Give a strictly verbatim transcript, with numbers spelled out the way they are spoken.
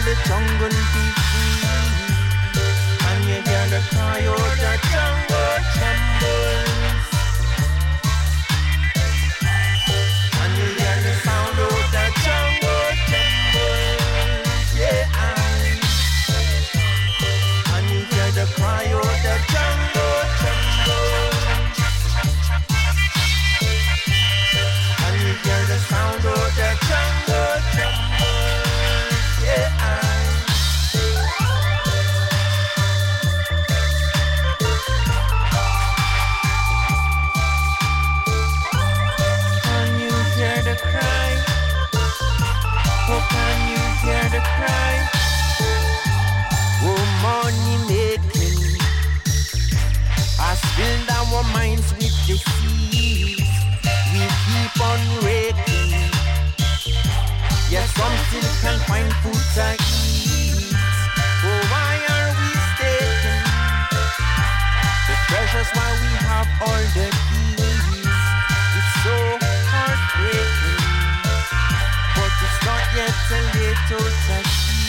the jungle be free, and you hear the cry out the jungle trembles, and you hear the sound of the jungle trembles, yeah, and you hear the cry of the jungle trembles, and you hear the sound of the jungle trembles, yeah. Can you hear the cry? Oh, can you hear the cry? Oh, money making has filled our minds with deceit. We keep on raking, yet some still can't find food to eat. Oh, why are we staking the treasures while we have all the keys? It's so heartbreaking, but it's not yet too late to see.